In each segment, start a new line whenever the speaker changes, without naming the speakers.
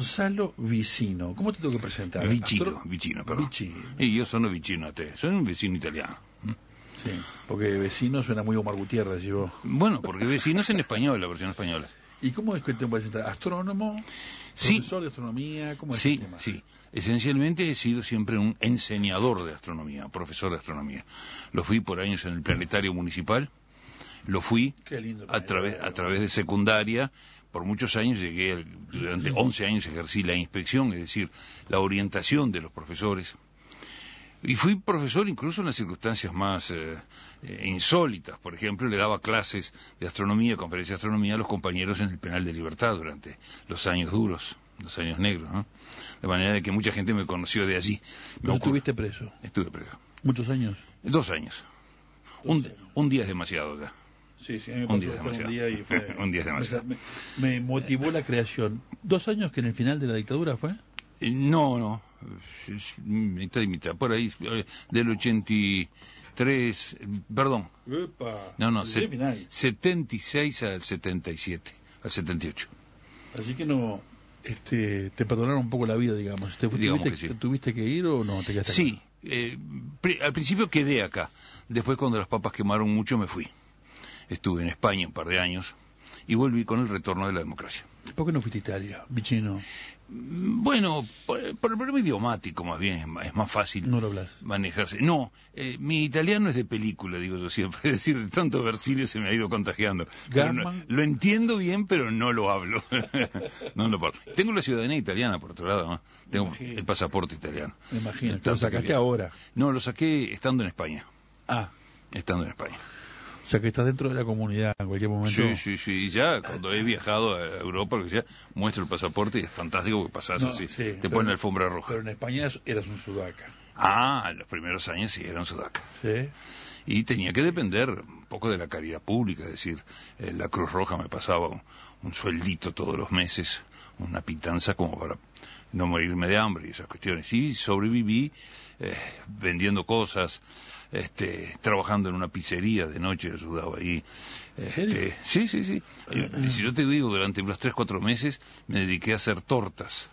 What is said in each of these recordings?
Gonzalo Vicino. ¿Cómo te tengo que presentar?
Vicino, perdón. Y yo sono vicino a te, soy un vecino italiano.
Sí, porque vecino suena muy Omar Gutiérrez, yo.
Bueno, porque vecino es en español, la versión española.
¿Y cómo es que te puedes presentar? ¿Astrónomo?
Sí.
¿Profesor de astronomía? ¿Cómo es
Sí,
el tema?
sí. Esencialmente he sido siempre un enseñador de astronomía, profesor de astronomía. Lo fui por años en el planetario municipal, lo fui
Qué lindo
a través de secundaria. Por muchos años durante 11 años ejercí la inspección, es decir, la orientación de los profesores. Y fui profesor incluso en las circunstancias más insólitas. Por ejemplo, le daba clases de astronomía, conferencias de astronomía a los compañeros en el Penal de Libertad durante los años duros, los años negros, ¿no? De manera de que mucha gente me conoció de allí.
¿No estuviste preso?
Estuve preso.
¿Muchos años?
2 años. Un día es demasiado acá.
Sí, a mí me
Un día
pasó
es demasiado.
un día y fue...
Un día es demasiado.
Me motivó la creación. 2 años que en el final de la dictadura fue.
No, mitad y mitad, por ahí, del 83, perdón,
Epa,
76 al 77, al 78.
Así que no, te perdonaron un poco la vida, digamos. ¿Tuviste que ir o no? ¿Te quedaste
sí, al principio quedé acá, después cuando las papas quemaron mucho me fui. Estuve en España un par de años y volví con el retorno de la democracia.
¿Por qué no fuiste a Italia, Vicino?
Bueno, por el problema idiomático más bien, es más fácil.
¿No lo hablas?
Manejarse. No, mi italiano es de película, digo yo siempre, es decir, de tanto Versilio se me ha ido contagiando. Lo entiendo bien, pero no lo hablo. No lo hablo. Tengo la ciudadanía italiana, por otro lado, ¿no? Tengo el pasaporte italiano.
Me imagino. ¿Lo sacaste ahora?
No, lo saqué estando en España.
Ah.
Estando en España.
O sea que estás dentro de la comunidad en cualquier momento.
Sí. Ya cuando he viajado a Europa, lo que sea, muestro el pasaporte y es fantástico que pasas así.
Sí,
te ponen la alfombra roja.
Pero en España eras un sudaca.
En los primeros años sí era un sudaca.
Sí.
Y tenía que depender un poco de la caridad pública, es decir, la Cruz Roja me pasaba un sueldito todos los meses, una pitanza como para no morirme de hambre y esas cuestiones. Y sobreviví vendiendo cosas. Trabajando en una pizzería de noche, ayudaba ahí. Sí. Si yo te digo, durante unos 3-4 meses me dediqué a hacer tortas.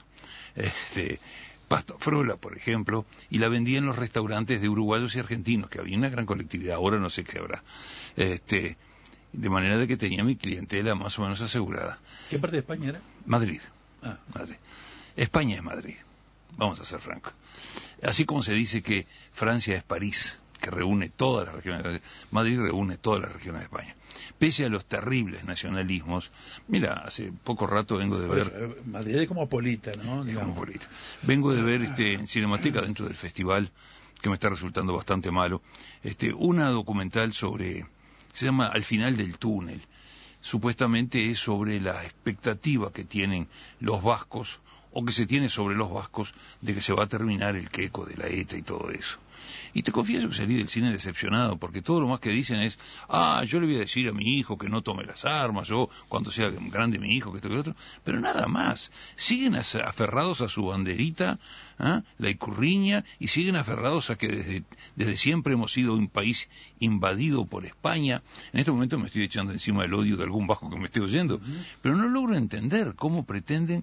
Pasta frola, por ejemplo, y la vendía en los restaurantes de uruguayos y argentinos, que había una gran colectividad, ahora no sé qué habrá. De manera de que tenía mi clientela más o menos asegurada.
¿Qué parte de España era?
Madrid.
Madrid.
España es Madrid, vamos a ser francos. Así como se dice que Francia es París, que reúne todas las regiones de España. Madrid reúne todas las regiones de España. Pese a los terribles nacionalismos, mira, hace poco rato vengo de ver...
Madrid es cosmopolita, ¿no?
Cosmopolita. Vengo de ver en Cinemateca, dentro del festival, que me está resultando bastante malo, una documental se llama Al final del túnel. Supuestamente es sobre la expectativa que tienen los vascos, o que se tiene sobre los vascos, de que se va a terminar el queco de la ETA y todo eso. Y te confieso que salí del cine decepcionado, porque todo lo más que dicen es, yo le voy a decir a mi hijo que no tome las armas, yo cuando sea grande mi hijo, que esto que lo otro, pero nada más. Siguen aferrados a su banderita, la icurriña, y siguen aferrados a que desde siempre hemos sido un país invadido por España. En este momento me estoy echando encima el odio de algún vasco que me esté oyendo, pero no logro entender cómo pretenden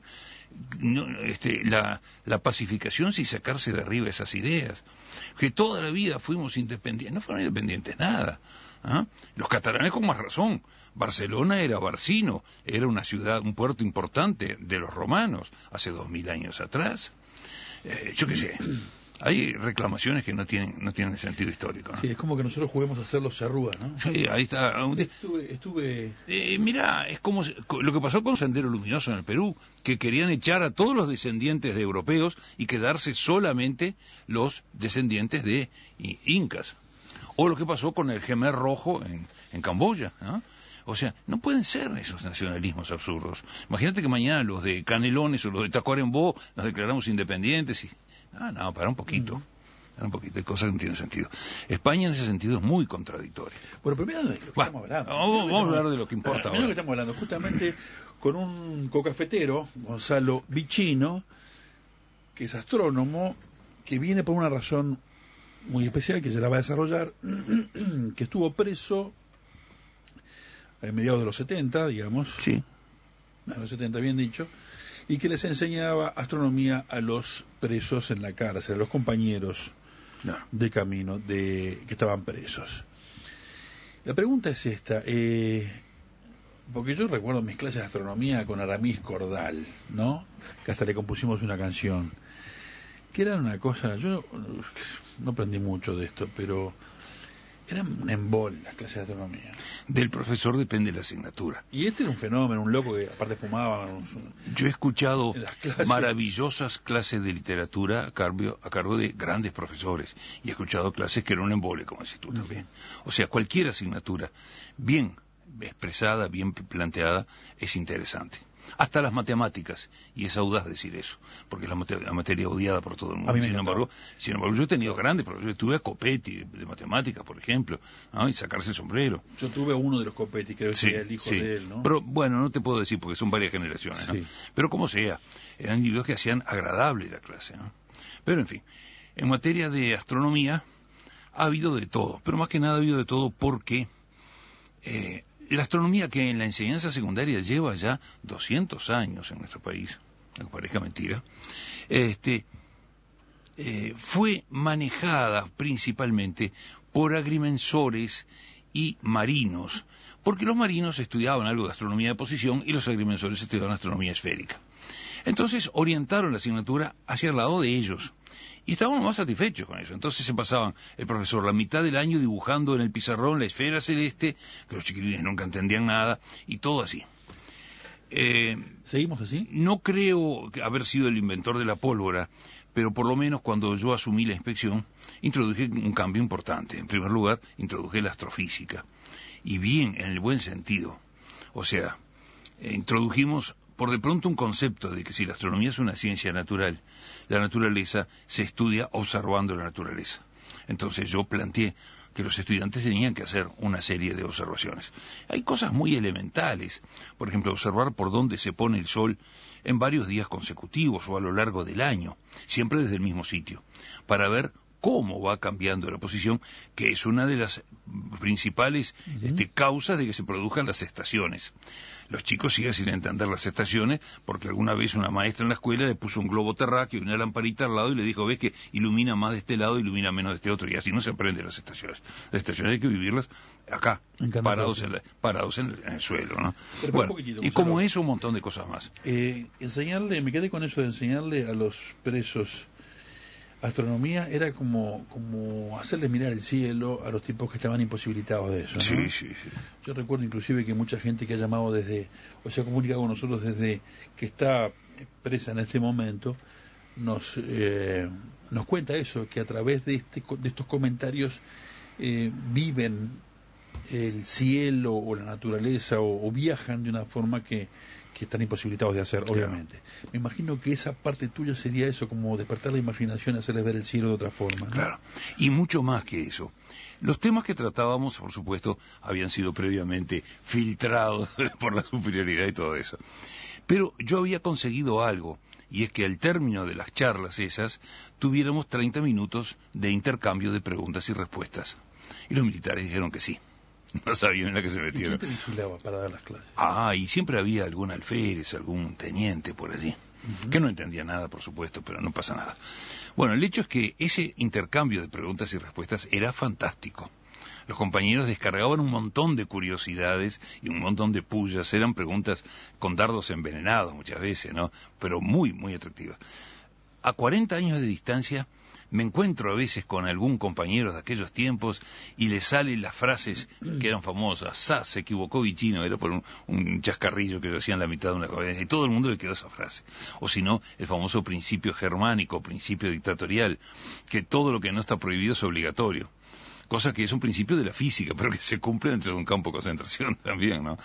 la pacificación sin sacarse de arriba esas ideas. Que toda la vida fuimos independientes, no fueron independientes nada. Los catalanes con más razón. Barcelona era Barcino, era una ciudad, un puerto importante de los romanos hace 2000 años atrás. Yo qué sé, hay reclamaciones que no tienen sentido histórico, ¿no?
Sí, es como que nosotros juguemos a hacer los cerrúa, ¿no?
Sí, ahí está.
Estuve...
Mirá, es como lo que pasó con Sendero Luminoso en el Perú, que querían echar a todos los descendientes de europeos y quedarse solamente los descendientes de incas. O lo que pasó con el Khmer Rojo en Camboya, ¿no? O sea, no pueden ser esos nacionalismos absurdos. Imagínate que mañana los de Canelones o los de Tacuarembó nos declaramos independientes y... para un poquito. Hay cosas que no tienen sentido. España en ese sentido es muy contradictoria.
Bueno, primero de lo que estamos hablando.
Vamos a hablar de lo que importa ahora.
Lo que estamos hablando, justamente con un cocafetero, Gonzalo Vicino, que es astrónomo, que viene por una razón muy especial, que ya la va a desarrollar, que estuvo preso a mediados de los 70, digamos.
Sí.
A los 70, bien dicho. y que les enseñaba astronomía a los presos en la cárcel, a los compañeros de camino que estaban presos. La pregunta es esta, porque yo recuerdo mis clases de astronomía con Aramis Cordal, ¿no? Que hasta le compusimos una canción, que era una cosa, yo no aprendí mucho de esto, pero eran un embol las clases de astronomía.
Del profesor depende la asignatura.
Y este era un fenómeno, un loco que aparte fumaba.
Yo he escuchado maravillosas clases de literatura a cargo de grandes profesores, y he escuchado clases que eran un embole, como decís tú también. O sea, cualquier asignatura bien expresada, bien planteada, es interesante. Hasta las matemáticas, y es audaz decir eso, porque es la materia odiada por todo el mundo. Sin embargo, yo he tenido grandes profesores, tuve a Copetti de matemáticas, por ejemplo, ¿no? Y sacarse el sombrero.
Yo tuve uno de los Copetti, creo que era el hijo de él, ¿no?
Pero bueno, no te puedo decir porque son varias generaciones, ¿no? Pero como sea, eran individuos que hacían agradable la clase, ¿no? Pero en fin, en materia de astronomía ha habido de todo, pero más que nada ha habido de todo porque la astronomía, que en la enseñanza secundaria lleva ya 200 años en nuestro país, aunque parezca mentira, fue manejada principalmente por agrimensores y marinos, porque los marinos estudiaban algo de astronomía de posición y los agrimensores estudiaban astronomía esférica. Entonces orientaron la asignatura hacia el lado de ellos. Y estábamos más satisfechos con eso. Entonces se pasaban el profesor la mitad del año dibujando en el pizarrón la esfera celeste, que los chiquilines nunca entendían nada, y todo así.
¿Seguimos así?
No creo haber sido el inventor de la pólvora, pero por lo menos cuando yo asumí la inspección, introduje un cambio importante. En primer lugar, introduje la astrofísica. Y bien, en el buen sentido. O sea, introdujimos por de pronto un concepto de que si la astronomía es una ciencia natural, la naturaleza se estudia observando la naturaleza. Entonces yo planteé que los estudiantes tenían que hacer una serie de observaciones. Hay cosas muy elementales, por ejemplo, observar por dónde se pone el sol en varios días consecutivos o a lo largo del año, siempre desde el mismo sitio, para ver cómo va cambiando la posición, que es una de las principales causas de que se produzcan las estaciones. Los chicos siguen sin entender las estaciones porque alguna vez una maestra en la escuela le puso un globo terráqueo y una lamparita al lado y le dijo, ves que ilumina más de este lado, ilumina menos de este otro, y así no se aprenden las estaciones. Las estaciones hay que vivirlas acá, parados en el suelo, ¿no? Bueno, y como eso, un montón de cosas más.
Me quedé con eso de enseñarle a los presos astronomía, era como hacerles mirar el cielo a los tipos que estaban imposibilitados de eso, ¿no?
Sí.
Yo recuerdo inclusive que mucha gente que ha llamado se ha comunicado con nosotros desde que está presa en este momento, nos cuenta eso, que a través de estos comentarios viven el cielo o la naturaleza o viajan de una forma que están imposibilitados de hacer, obviamente. Me imagino que esa parte tuya sería eso, como despertar la imaginación y hacerles ver el cielo de otra forma, ¿no?
Claro, y mucho más que eso. Los temas que tratábamos, por supuesto, habían sido previamente filtrados por la superioridad y todo eso. Pero yo había conseguido algo, y es que al término de las charlas esas, tuviéramos 30 minutos de intercambio de preguntas y respuestas. Y los militares dijeron que sí. No sabían en la que se metieron.
¿Y quién te vigilaba para dar las clases?
Y siempre había algún alférez, algún teniente por allí, que no entendía nada, por supuesto, pero no pasa nada. Bueno, el hecho es que ese intercambio de preguntas y respuestas era fantástico. Los compañeros descargaban un montón de curiosidades y un montón de pullas. Eran preguntas con dardos envenenados muchas veces, ¿no? Pero muy, muy atractivas. A 40 años de distancia, me encuentro a veces con algún compañero de aquellos tiempos y le salen las frases que eran famosas. Se equivocó Vicino, era por un chascarrillo que lo hacía en la mitad de una conferencia, y todo el mundo le quedó esa frase. O si no, el famoso principio germánico, principio dictatorial, que todo lo que no está prohibido es obligatorio. Cosa que es un principio de la física, pero que se cumple dentro de un campo de concentración también, ¿no?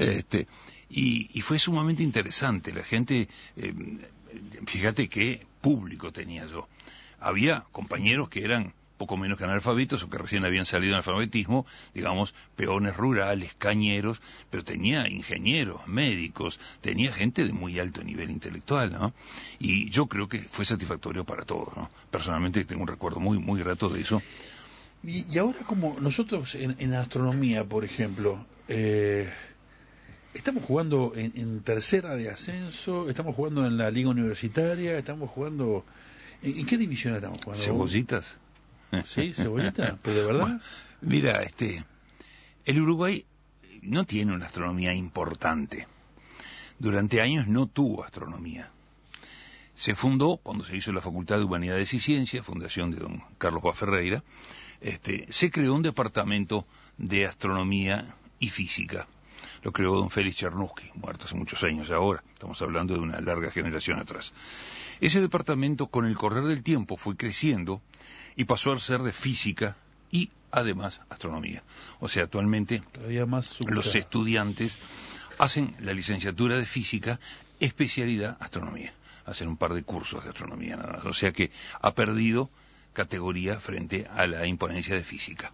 Y fue sumamente interesante. La gente, fíjate qué público tenía yo. Había compañeros que eran poco menos que analfabetos o que recién habían salido del alfabetismo, digamos, peones rurales, cañeros, pero tenía ingenieros, médicos, tenía gente de muy alto nivel intelectual, ¿no? Y yo creo que fue satisfactorio para todos, ¿no? Personalmente tengo un recuerdo muy, muy grato de eso.
Y ahora, como nosotros en astronomía, por ejemplo, Estamos jugando en tercera de ascenso, estamos jugando en la liga universitaria, estamos jugando... ¿En qué división estamos jugando?
¿Cebollitas?
Sí, cebollita, pero de verdad.
Bueno, mira, el Uruguay no tiene una astronomía importante. Durante años no tuvo astronomía. Se fundó cuando se hizo la Facultad de Humanidades y Ciencias, fundación de don Carlos Paz Ferreira, se creó un departamento de astronomía y física. Lo creó don Félix Chernusky, muerto hace muchos años ahora, estamos hablando de una larga generación atrás. Ese departamento con el correr del tiempo fue creciendo y pasó a ser de física y además astronomía. O sea, actualmente
Todavía más
los estudiantes hacen la licenciatura de física, especialidad astronomía. Hacen un par de cursos de astronomía nada más. O sea que ha perdido categoría frente a la imponencia de física.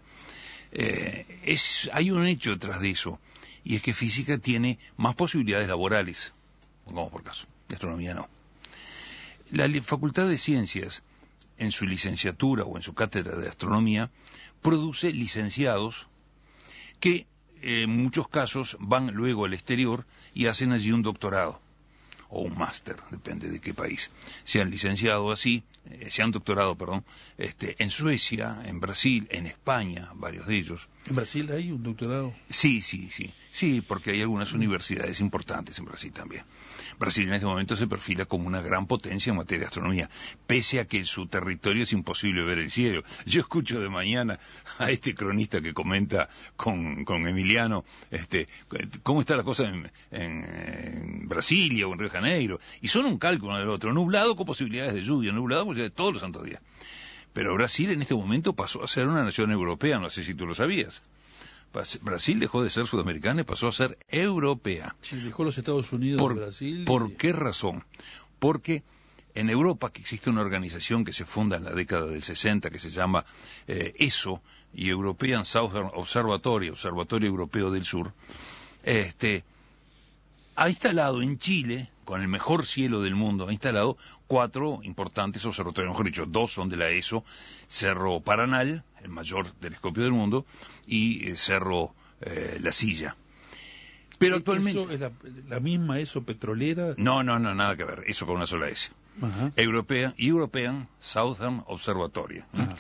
Hay un hecho detrás de eso, y es que física tiene más posibilidades laborales, pongamos por caso, de astronomía no. La Facultad de Ciencias, en su licenciatura o en su cátedra de astronomía, produce licenciados que en muchos casos van luego al exterior y hacen allí un doctorado o un máster, depende de qué país. Se han doctorado, en Suecia, en Brasil, en España, varios de ellos.
¿En Brasil hay un doctorado?
Sí, porque hay algunas universidades importantes en Brasil también. Brasil en este momento se perfila como una gran potencia en materia de astronomía, pese a que en su territorio es imposible ver el cielo. Yo escucho de mañana a este cronista que comenta con Emiliano, cómo está la cosa en Brasilia o en Río de Janeiro, y son un cálculo del otro, nublado con posibilidades de lluvia, nublado con posibilidades de todos los santos días. Pero Brasil en este momento pasó a ser una nación europea, no sé si tú lo sabías. Brasil dejó de ser sudamericana y pasó a ser europea.
Sí, dejó los Estados Unidos de Brasil.
¿Por qué razón? Porque en Europa, que existe una organización que se funda en la década del 60, que se llama ESO, y European Southern Observatory, Observatorio Europeo del Sur, ha instalado en Chile, con el mejor cielo del mundo, ha instalado 4 importantes observatorios, mejor dicho, 2 son de la ESO, Cerro Paranal, el mayor telescopio del mundo, y Cerro La Silla. Pero actualmente...
¿Eso es la misma ESO petrolera?
No, nada que ver, eso con una sola S.
Ajá.
European Southern Observatory.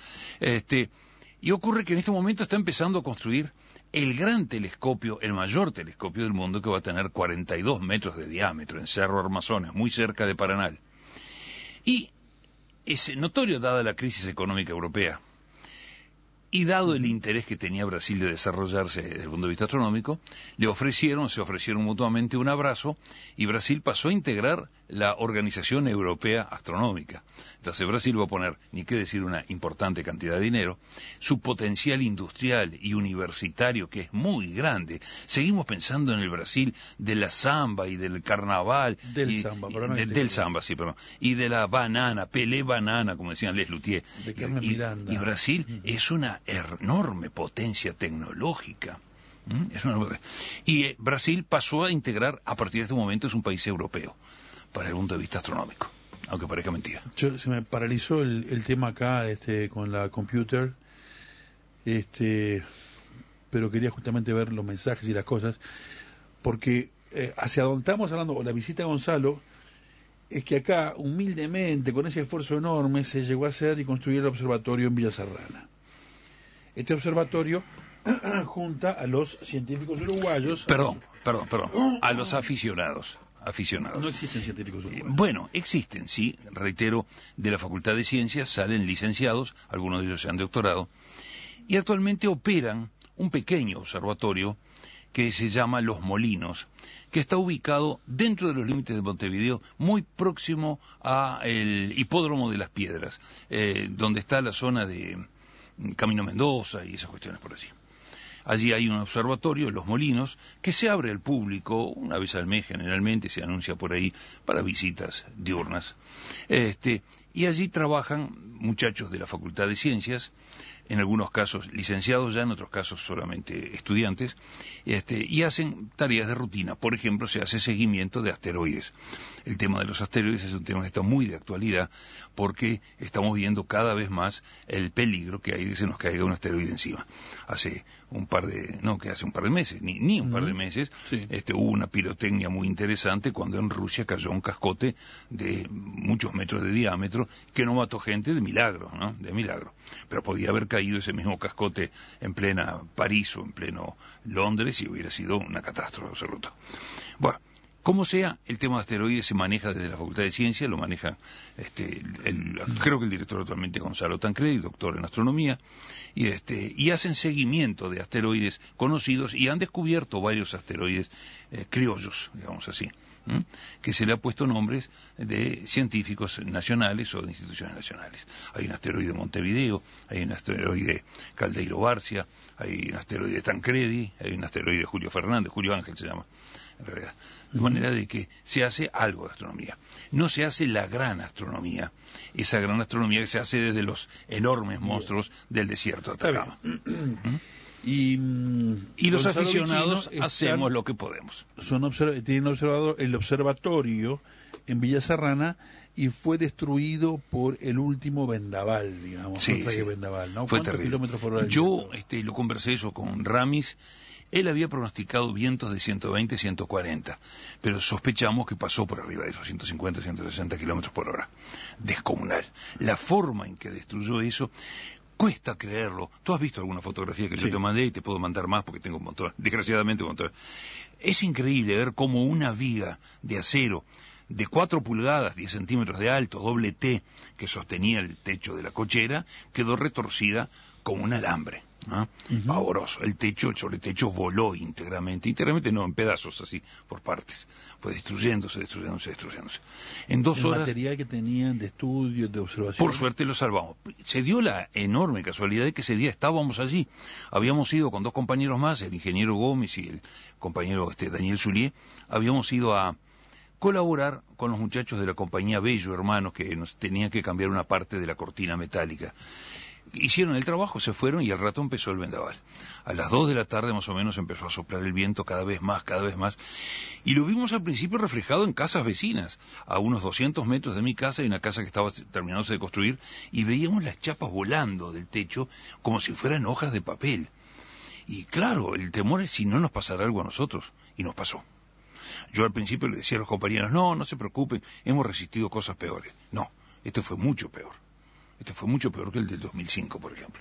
Y ocurre que en este momento está empezando a construir el gran telescopio, el mayor telescopio del mundo, que va a tener 42 metros de diámetro en Cerro Armazones, muy cerca de Paranal. Y es notorio, dada la crisis económica europea, y dado el interés que tenía Brasil de desarrollarse desde el punto de vista astronómico, se ofrecieron mutuamente un abrazo, y Brasil pasó a integrar la Organización Europea Astronómica. Entonces Brasil va a poner, ni qué decir, una importante cantidad de dinero, su potencial industrial y universitario, que es muy grande. Seguimos pensando en el Brasil de la samba y del carnaval. Del samba, sí, perdón. Y de la banana, Pelé banana, como decían Les Luthier.
De Carmen Miranda.
Y Brasil es una enorme potencia tecnológica. Y Brasil pasó a integrar, a partir de este momento, es un país europeo, para el punto de vista astronómico, aunque parezca mentira.
Se me paralizó el tema acá con la computer, pero quería justamente ver los mensajes y las cosas, porque hacia donde estamos hablando, o la visita a Gonzalo, es que acá, humildemente, con ese esfuerzo enorme, se llegó a hacer y construir el observatorio en Villa Serrana. Este observatorio junta a los científicos uruguayos...
Perdón, a los aficionados.
No existen científicos uruguayos.
Bueno, existen, sí, reitero, de la Facultad de Ciencias salen licenciados, algunos de ellos se han doctorado, y actualmente operan un pequeño observatorio que se llama Los Molinos, que está ubicado dentro de los límites de Montevideo, muy próximo al Hipódromo de las Piedras, donde está la zona de Camino Mendoza y esas cuestiones por allí. Allí hay un observatorio, Los Molinos, que se abre al público una vez al mes, generalmente se anuncia por ahí para visitas diurnas. Y allí trabajan muchachos de la Facultad de Ciencias, en algunos casos licenciados ya, en otros casos solamente estudiantes, y hacen tareas de rutina. Por ejemplo, se hace seguimiento de asteroides. El tema de los asteroides es un tema que está muy de actualidad, porque estamos viendo cada vez más el peligro que hay de que se nos caiga un asteroide encima. Hace hace un par de meses, ni un par de meses,
Sí.
hubo una pirotecnia muy interesante cuando en Rusia cayó un cascote de muchos metros de diámetro que no mató gente de milagro, ¿no? De milagro. Pero podía haber caído ese mismo cascote en plena París o en pleno Londres y hubiera sido una catástrofe absoluta. Bueno, como sea, el tema de asteroides se maneja desde la Facultad de Ciencias, lo maneja creo que el director actualmente es Gonzalo Tancredi, doctor en astronomía, y hacen seguimiento de asteroides conocidos y han descubierto varios asteroides criollos, digamos así, que se le ha puesto nombres de científicos nacionales o de instituciones nacionales. Hay un asteroide Montevideo, hay un asteroide Caldeiro Barcia, hay un asteroide Tancredi, hay un asteroide Julio Fernández, Julio Ángel se llama, en realidad. De manera de que se hace algo de astronomía. No se hace la gran astronomía, esa gran astronomía que se hace desde los enormes monstruos del desierto de Atacama.
Y
los aficionados hacemos lo que podemos.
Tienen observado el observatorio en Villa Serrana y fue destruido por el último vendaval, digamos.
Sí.
Vendaval, ¿no?
Fue
¿Cuántos
terrible.
kilómetros por hora?
Yo lo conversé eso con Ramis. Él había pronosticado vientos de 120, 140, pero sospechamos que pasó por arriba de esos 150, 160 kilómetros por hora. Descomunal. La forma en que destruyó eso, cuesta creerlo. Tú has visto alguna fotografía que yo te mandé y te puedo mandar más porque tengo un montón, desgraciadamente un montón. Es increíble ver cómo una viga de acero de 4 pulgadas, 10 centímetros de alto, doble T, que sostenía el techo de la cochera, quedó retorcida como un alambre. ¿No? Pavoroso. El sobretecho voló íntegramente no, en pedazos así, por partes. Fue destruyéndose. En 2 horas...
El material que tenían de estudio, de observación.
Por suerte lo salvamos. Se dio la enorme casualidad de que ese día estábamos allí. Habíamos ido con 2 compañeros más, el ingeniero Gómez y el compañero Daniel Zulié, habíamos ido a colaborar con los muchachos de la compañía Bello Hermanos, que nos tenían que cambiar una parte de la cortina metálica. Hicieron el trabajo, se fueron y al rato empezó el vendaval. A las 2 de la tarde más o menos empezó a soplar el viento cada vez más, y lo vimos al principio reflejado en casas vecinas. A unos 200 metros de mi casa hay una casa que estaba terminándose de construir y veíamos las chapas volando del techo como si fueran hojas de papel. Y claro, el temor es si no nos pasará algo a nosotros, y nos pasó. Yo al principio le decía a los compañeros, no se preocupen, hemos resistido cosas peores. No, esto fue mucho peor. Este fue mucho peor que el del 2005, por ejemplo.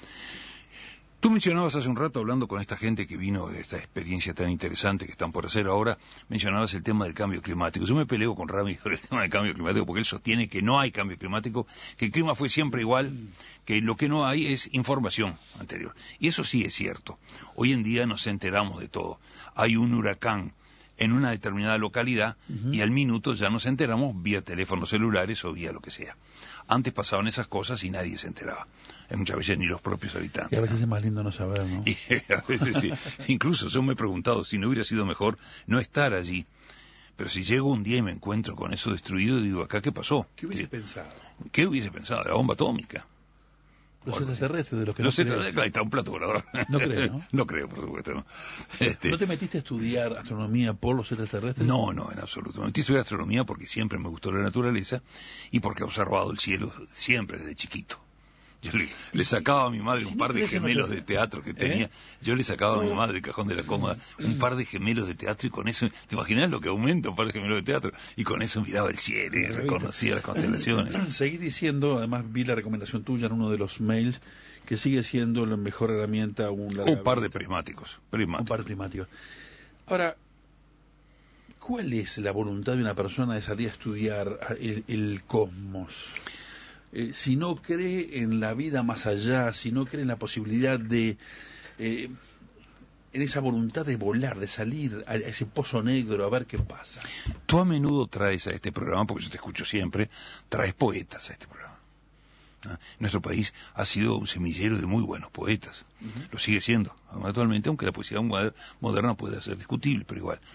Tú mencionabas hace un rato, hablando con esta gente que vino de esta experiencia tan interesante que están por hacer ahora, mencionabas el tema del cambio climático. Yo me peleo con Rami sobre el tema del cambio climático porque él sostiene que no hay cambio climático, que el clima fue siempre igual, que lo que no hay es información anterior. Y eso sí es cierto. Hoy en día nos enteramos de todo. Hay un huracán en una determinada localidad y al minuto ya nos enteramos vía teléfonos celulares o vía lo que sea. Antes pasaban esas cosas y nadie se enteraba. Muchas veces ni los propios habitantes.
Y a veces es más lindo no saber, ¿no?
Y a veces sí. Incluso yo me he preguntado si no hubiera sido mejor no estar allí. Pero si llego un día y me encuentro con eso destruido, digo, ¿acá qué pasó?
¿Qué hubiese pensado?
¿Qué hubiese pensado? La bomba atómica.
Los extraterrestres de los que
los extraterrestres, ahí está un plato volador.
No creo, ¿no?
No creo, por supuesto, no.
¿No te metiste a estudiar astronomía por los extraterrestres?
No, en absoluto. Me metí a estudiar astronomía porque siempre me gustó la naturaleza y porque he observado el cielo siempre desde chiquito. Yo le sacaba a mi madre un par de gemelos de teatro que tenía. Yo le sacaba a mi madre el cajón de la cómoda un par de gemelos de teatro y con eso, ¿te imaginas lo que aumenta un par de gemelos de teatro? Y con eso miraba el cielo y reconocía las constelaciones.
Seguí diciendo, además vi la recomendación tuya en uno de los mails, que sigue siendo la mejor herramienta
un par de prismáticos.
Un par de prismáticos. Ahora, ¿cuál es la voluntad de una persona de salir a estudiar el cosmos? Si no cree en la vida más allá, si no cree en la posibilidad de, en esa voluntad de volar, de salir a ese pozo negro a ver qué pasa.
Tú a menudo traes a este programa, porque yo te escucho siempre, traes poetas a este programa. Nuestro país ha sido un semillero de muy buenos poetas, lo sigue siendo actualmente, aunque la poesía moderna puede ser discutible, pero igual.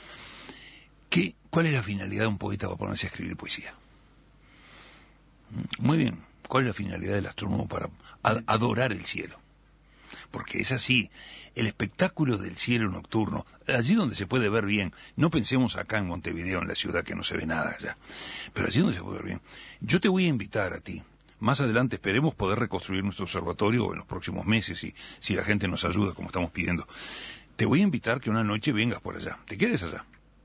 ¿Cuál es la finalidad de un poeta para ponerse a escribir poesía? Muy bien. ¿Cuál es la finalidad del astrónomo para adorar el cielo? Porque es así, el espectáculo del cielo nocturno, allí donde se puede ver bien, no pensemos acá en Montevideo, en la ciudad que no se ve nada allá, pero allí donde se puede ver bien. Yo te voy a invitar a ti, Más adelante esperemos poder reconstruir nuestro observatorio en los próximos meses, si la gente nos ayuda como estamos pidiendo. Te voy a invitar que una noche vengas por allá, te quedes allá.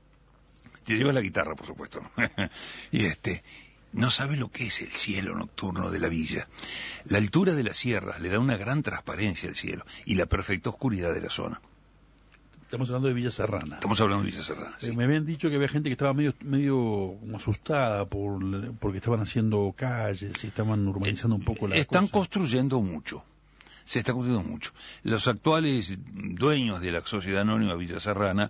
Te llevas la guitarra, por supuesto, ¿no? Y no sabes lo que es el cielo nocturno de la villa. La altura de las sierras le da una gran transparencia al cielo y la perfecta oscuridad de la zona.
Estamos hablando de Villa Serrana.
Estamos hablando de Villa Serrana, sí.
Me habían dicho que había gente que estaba medio como asustada porque estaban haciendo calles y estaban urbanizando un poco la
Están construyendo mucho. Se está construyendo mucho. Los actuales dueños de la Sociedad Anónima Villa Serrana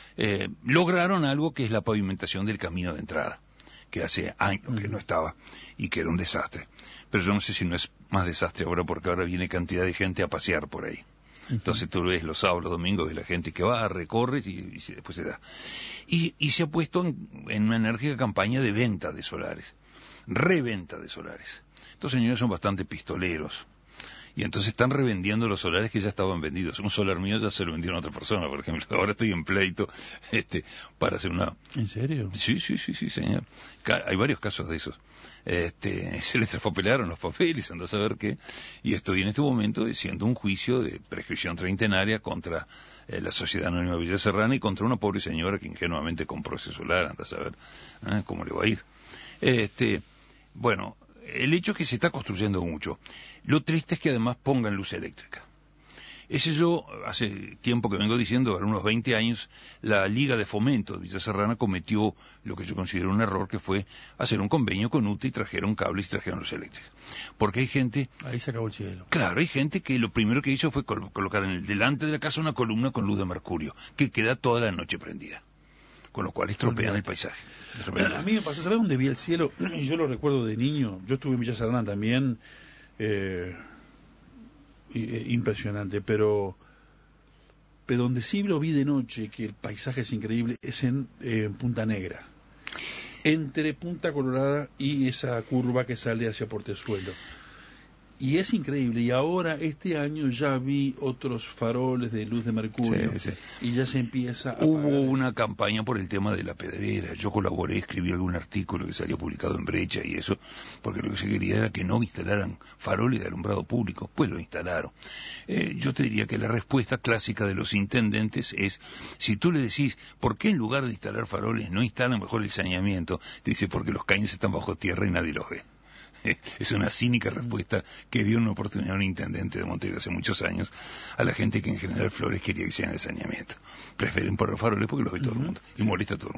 lograron algo que es la pavimentación del camino de entrada, que hace años que no estaba y que era un desastre. Pero yo no sé si no es más desastre ahora, porque ahora viene cantidad de gente a pasear por ahí. Entonces tú ves los sábados, los domingos de la gente que va, recorre y después se da. Y se ha puesto en una enérgica campaña de venta de solares, reventa de solares. Estos señores son bastante pistoleros. Y entonces están revendiendo los solares que ya estaban vendidos. Un solar mío ya se lo vendieron a otra persona, por ejemplo. Ahora estoy en pleito para hacer una...
¿En serio?
Sí, señor. Hay varios casos de esos. Se les traspapelaron los papeles, anda a saber qué. Y estoy en este momento haciendo un juicio de prescripción treintenaria contra la Sociedad Anónima Villa Serrana y contra una pobre señora que ingenuamente compró ese solar, anda a saber cómo le va a ir. Bueno, el hecho es que se está construyendo mucho. Lo triste es que además pongan luz eléctrica. Yo, hace tiempo que vengo diciendo, ahora unos 20 años, la Liga de Fomento de Villa Serrana cometió lo que yo considero un error, que fue hacer un convenio con UTE y trajeron cables y trajeron luz eléctrica. Porque hay gente...
Ahí se acabó el cielo.
Claro, hay gente que lo primero que hizo fue colocar delante de la casa una columna con luz de mercurio, que queda toda la noche prendida, con lo cual estropean el paisaje.
A mí me pasó, ¿sabes dónde vi el cielo? Yo lo recuerdo de niño, yo estuve en Villa Serrana también, impresionante, pero donde sí lo vi de noche, que el paisaje es increíble, es en Punta Negra, entre Punta Colorada y esa curva que sale hacia Portezuelo. Y es increíble, y ahora este año ya vi otros faroles de luz de mercurio, y ya se empieza a
Hubo
apagar.
una campaña por el tema de la pedrera, yo colaboré, escribí algún artículo que salió publicado en Brecha y eso, porque lo que se quería era que no instalaran faroles de alumbrado público, pues lo instalaron. Yo te diría que la respuesta clásica de los intendentes es, si tú le decís, ¿por qué en lugar de instalar faroles no instalan mejor el saneamiento? Te dice, porque los caños están bajo tierra y nadie los ve. Es una cínica respuesta que dio una oportunidad a un intendente de Montevideo hace muchos años a la gente que en general Flores quería que hicieran el saneamiento. Prefieren poner faroles porque los ve todo el mundo y molesta a todo el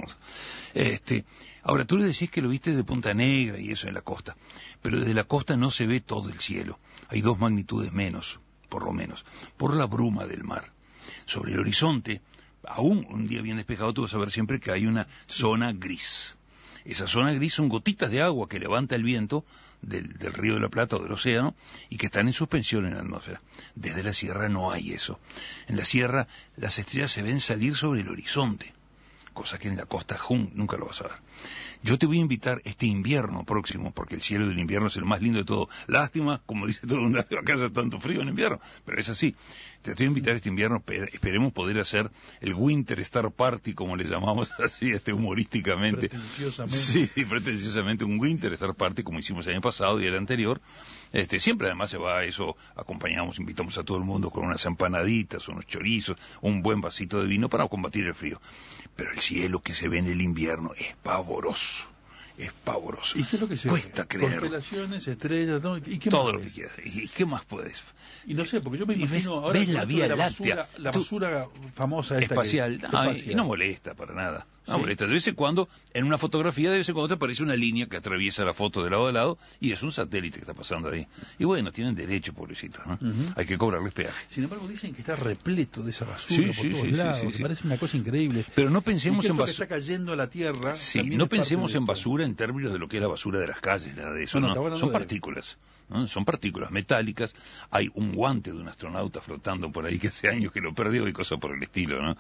mundo. Ahora, tú le decís que lo viste desde Punta Negra y eso en la costa, pero desde la costa no se ve todo el cielo. Hay 2 magnitudes menos, por lo menos, por la bruma del mar. Sobre el horizonte, aún un día bien despejado, tú vas a ver siempre que hay una zona gris. Esa zona gris son gotitas de agua que levanta el viento del Río de la Plata o del océano y que están en suspensión en la atmósfera. Desde la sierra no hay eso. En la sierra las estrellas se ven salir sobre el horizonte, cosa que en la costa nunca lo vas a ver. Yo te voy a invitar este invierno próximo, porque el cielo del invierno es el más lindo de todo. Lástima, como dice todo el mundo, acá hace tanto frío en invierno, pero es así. Te estoy a invitar este invierno, esperemos poder hacer el Winter Star Party, como le llamamos así, humorísticamente.
Pretenciosamente.
Sí, pretenciosamente, un Winter Star Party, como hicimos el año pasado y el anterior. Siempre además se va a eso, acompañamos, invitamos a todo el mundo con unas empanaditas, unos chorizos, un buen vasito de vino para combatir el frío. Pero el cielo que se ve en el invierno es pavoroso. Es pavoroso.
¿Y qué es lo que se
cuesta
ve?
creer?
Constelaciones, estrellas, ¿no? ¿Y qué
Todo
más
lo que quieras. ¿Y qué más puedes?
Y no sé, porque yo me imagino ahora
ves la Vía Láctea,
la basura famosa esta
espacial, y no molesta para nada. No molesta. De vez en cuando, en una fotografía, de vez en cuando te aparece una línea que atraviesa la foto de lado a lado y es un satélite que está pasando ahí. Y bueno, tienen derecho, pobrecitos, ¿no? Hay que cobrarles peaje.
Sin embargo, dicen que está repleto de esa basura por todos lados. Me parece una cosa increíble.
Pero no pensemos en
basura. Que está cayendo a la tierra.
No pensemos en basura en términos de lo que es la basura de las calles, nada de eso. No, son partículas. ¿no? Son partículas metálicas. Hay un guante de un astronauta flotando por ahí que hace años que lo perdió y cosas por el estilo, ¿no?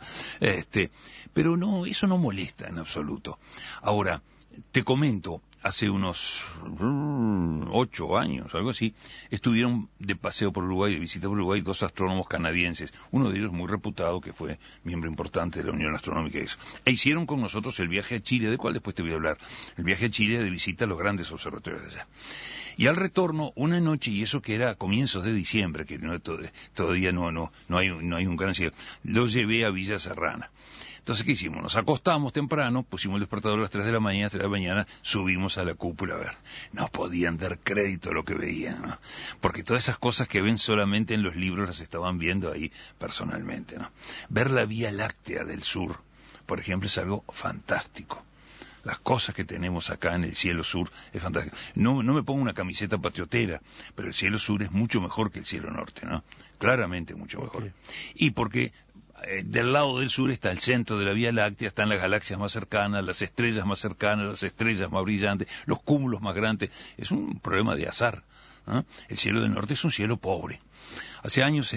Pero no, eso no molesta en absoluto. Ahora, te comento, hace unos 8 años, algo así, estuvieron de paseo por Uruguay, de visita por Uruguay, 2 astrónomos canadienses, uno de ellos muy reputado, que fue miembro importante de la Unión Astronómica y eso. E hicieron con nosotros el viaje a Chile, del cual después te voy a hablar, el viaje a Chile de visita a los grandes observatorios de allá. Y al retorno, una noche, y eso que era a comienzos de diciembre, que todavía no hay un gran cielo, lo llevé a Villa Serrana. Entonces, ¿qué hicimos? Nos acostamos temprano, pusimos el despertador a las 3 de la mañana, subimos a la cúpula a ver. No podían dar crédito a lo que veían, ¿no? Porque todas esas cosas que ven solamente en los libros las estaban viendo ahí personalmente, ¿no? Ver la Vía Láctea del sur, por ejemplo, es algo fantástico. Las cosas que tenemos acá en el cielo sur es fantástico. No me pongo una camiseta patriotera, pero el cielo sur es mucho mejor que el cielo norte, ¿no? Claramente mucho mejor. Y porque del lado del sur está el centro de la Vía Láctea, están las galaxias más cercanas, las estrellas más cercanas, las estrellas más brillantes, los cúmulos más grandes. Es un problema de azar, ¿no? El cielo del norte es un cielo pobre. Hace años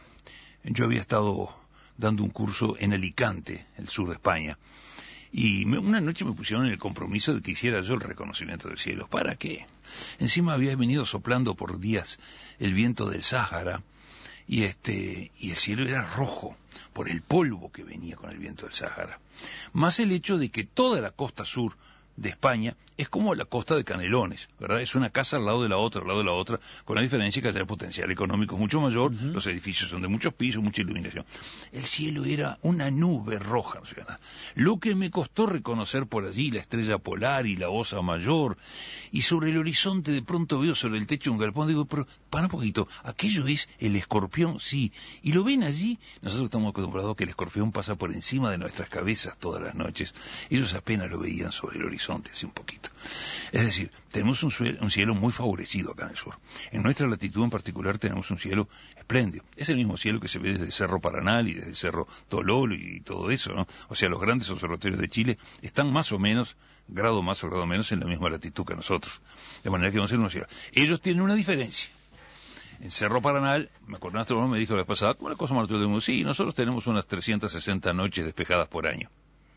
yo había estado dando un curso en Alicante, el sur de España, y una noche me pusieron el compromiso de que hiciera yo el reconocimiento del cielo. ¿Para qué? Encima había venido soplando por días el viento del Sáhara, y el cielo era rojo por el polvo que venía con el viento del Sáhara. Más el hecho de que toda la costa sur de España es como la costa de Canelones, ¿verdad? Es una casa al lado de la otra, con la diferencia que allá el potencial económico es mucho mayor, los edificios son de muchos pisos, mucha iluminación. El cielo era una nube roja, no sé nada. Lo que me costó reconocer por allí la estrella polar y la Osa Mayor, y sobre el horizonte de pronto veo sobre el techo un galpón, digo, pero para un poquito, aquello es el escorpión, sí, y lo ven allí. Nosotros estamos acostumbrados a que el escorpión pasa por encima de nuestras cabezas todas las noches, ellos apenas lo veían sobre el horizonte, así un poquito. Es decir, tenemos un cielo muy favorecido acá en el sur. En nuestra latitud en particular tenemos un cielo espléndido. Es el mismo cielo que se ve desde el Cerro Paranal y desde el Cerro Tololo y todo eso, ¿no? O sea, los grandes observatorios de Chile están más o menos, grado más o grado menos, en la misma latitud que nosotros. De manera que vamos a ser un cielo. Ellos tienen una diferencia. En Cerro Paranal, me acuerdo, un astrónomo me dijo la vez pasada, como la cosa más natural del mundo, sí, nosotros tenemos unas 360 noches despejadas por año.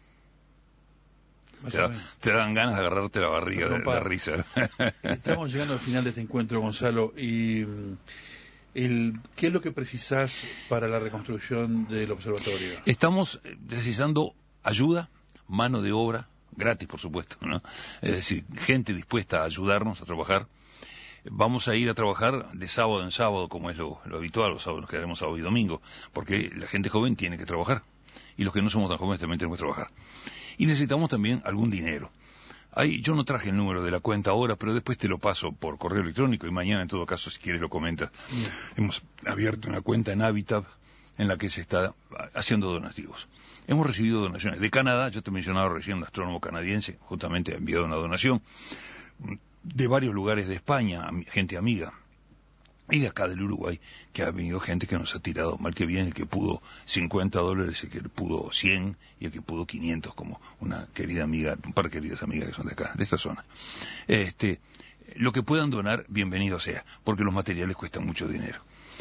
Te dan ganas de agarrarte la barriga de risa.
Estamos llegando al final de este encuentro, Gonzalo, y ¿qué es lo que precisás para la reconstrucción del observatorio?
Estamos necesitando ayuda, mano de obra, gratis por supuesto, ¿no? Es decir, gente dispuesta a ayudarnos a trabajar. Vamos a ir a trabajar de sábado en sábado, como es lo habitual, los sábados nos quedaremos sábado y domingo, porque la gente joven tiene que trabajar, y los que no somos tan jóvenes también tenemos que trabajar. Y necesitamos también algún dinero. Yo no traje el número de la cuenta ahora, pero después te lo paso por correo electrónico y mañana, en todo caso, si quieres lo comentas. Hemos abierto una cuenta en Habitat en la que se está haciendo donativos. Hemos recibido donaciones de Canadá, yo te mencionaba recién un astrónomo canadiense, justamente ha enviado una donación, de varios lugares de España, gente amiga. Y de acá del Uruguay, que ha venido gente que nos ha tirado mal que bien, el que pudo $50, el que pudo 100 y el que pudo 500, como una querida amiga, un par de queridas amigas que son de acá, de esta zona. Lo que puedan donar, bienvenido sea, porque los materiales cuestan mucho dinero.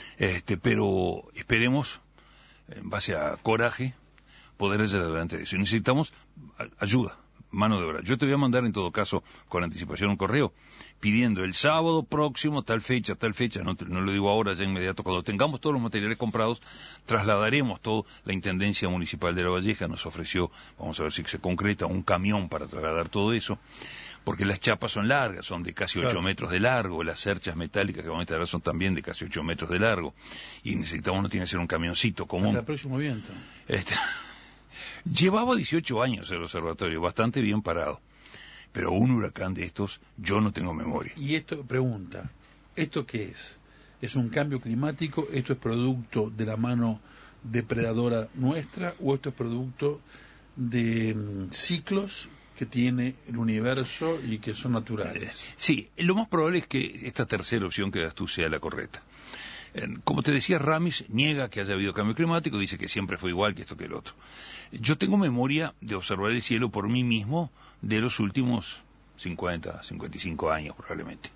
Pero esperemos, en base a coraje, poder hacer adelante de eso. Y necesitamos ayuda, mano de obra. Yo te voy a mandar en todo caso con anticipación un correo pidiendo el sábado próximo, tal fecha, no lo digo ahora, ya inmediato, cuando tengamos todos los materiales comprados, trasladaremos todo. La Intendencia Municipal de La Valleja nos ofreció, vamos a ver si se concreta, un camión para trasladar todo eso, porque las chapas son largas, son de casi 8 metros de largo, las cerchas metálicas que vamos a instalar son también de casi 8 metros de largo, y necesitamos, no tiene que ser un camioncito común.
Hasta el próximo viento.
Llevaba 18 años el observatorio, bastante bien parado. Pero un huracán de estos, yo no tengo memoria.
Y esto, pregunta, ¿esto qué es? ¿Es un cambio climático? ¿Esto es producto de la mano depredadora nuestra? ¿O esto es producto de ciclos que tiene el universo y que son naturales?
Sí, lo más probable es que esta tercera opción que das tú sea la correcta. Como te decía, Ramis niega que haya habido cambio climático, dice que siempre fue igual que esto que el otro. Yo tengo memoria de observar el cielo por mí mismo de los últimos 50, 55 años probablemente.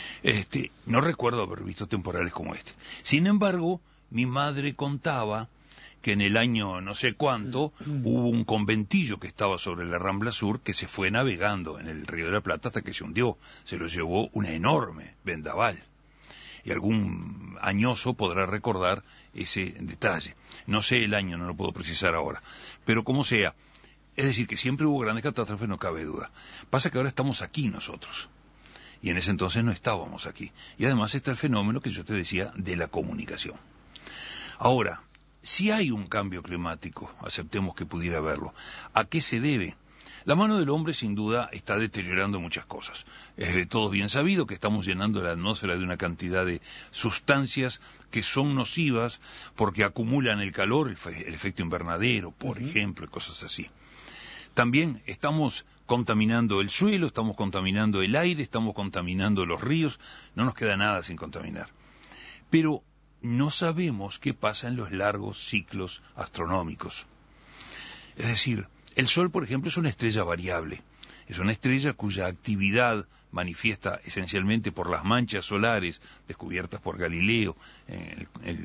No recuerdo haber visto temporales como este. Sin embargo, mi madre contaba que en el año no sé cuánto hubo un conventillo que estaba sobre la Rambla Sur que se fue navegando en el Río de la Plata hasta que se hundió. Se lo llevó una enorme vendaval. Y algún añoso podrá recordar ese detalle. No sé el año, no lo puedo precisar ahora. Pero como sea, es decir, que siempre hubo grandes catástrofes, no cabe duda. Pasa que ahora estamos aquí nosotros. Y en ese entonces no estábamos aquí. Y además está el fenómeno que yo te decía de la comunicación. Ahora, si hay un cambio climático, aceptemos que pudiera haberlo, ¿a qué se debe? La mano del hombre sin duda está deteriorando muchas cosas. Es de todos bien sabido que estamos llenando la atmósfera de una cantidad de sustancias que son nocivas porque acumulan el calor, el efecto invernadero, por ejemplo, y cosas así. También estamos contaminando el suelo, estamos contaminando el aire, estamos contaminando los ríos, no nos queda nada sin contaminar. Pero no sabemos qué pasa en los largos ciclos astronómicos. Es decir, el Sol, por ejemplo, es una estrella variable. Es una estrella cuya actividad manifiesta esencialmente por las manchas solares descubiertas por Galileo en el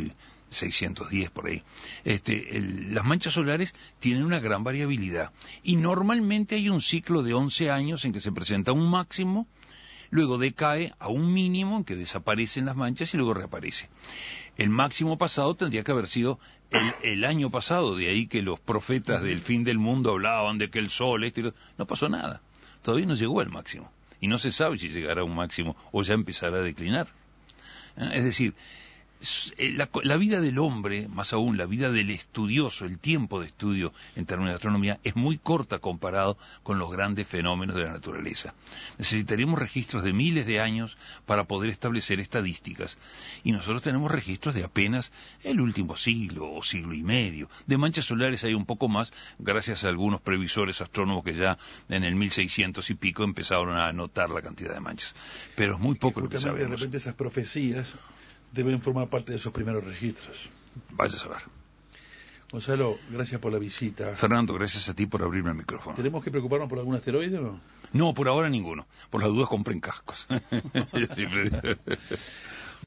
1610 por ahí. Las manchas solares tienen una gran variabilidad y normalmente hay un ciclo de 11 años en que se presenta un máximo, luego decae a un mínimo en que desaparecen las manchas y luego reaparece. El máximo pasado tendría que haber sido el año pasado, de ahí que los profetas del fin del mundo hablaban de que el sol, no pasó nada. Todavía no llegó al máximo. Y no se sabe si llegará a un máximo o ya empezará a declinar. Es decir, la vida del hombre, más aún la vida del estudioso, el tiempo de estudio en términos de astronomía, es muy corta comparado con los grandes fenómenos de la naturaleza. Necesitaríamos registros de miles de años para poder establecer estadísticas. Y nosotros tenemos registros de apenas el último siglo o siglo y medio. De manchas solares hay un poco más, gracias a algunos previsores astrónomos que ya en el 1600 y pico empezaron a notar la cantidad de manchas. Pero es muy poco lo que sabemos.
De repente esas profecías deben formar parte de esos primeros registros.
Vaya a saber.
Gonzalo, gracias por la visita.
Fernando, gracias a ti por abrirme el micrófono.
¿Tenemos que preocuparnos por algún asteroide o no?
No, por ahora ninguno. Por las dudas compren cascos. Yo siempre digo.